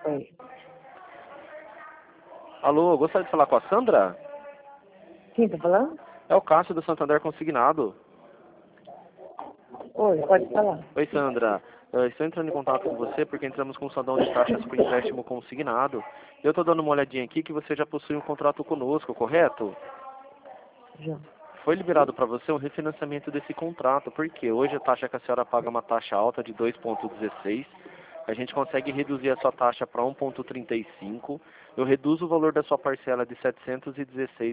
Oi. Alô, eu gostaria de falar com a Sandra? Quem tá falando? É o Cássio do Santander Consignado. Oi, pode falar. Oi, Sandra. Eu estou entrando em contato com você porque entramos com um saldão de taxas para empréstimo consignado. Eu estou dando uma olhadinha aqui que você já possui um contrato conosco, correto? Já. Foi liberado para você um refinanciamento desse contrato, porque hoje a taxa que a senhora paga é uma taxa alta de 2,16. A gente consegue reduzir a sua taxa para 1,35. Eu reduzo o valor da sua parcela de R$ 716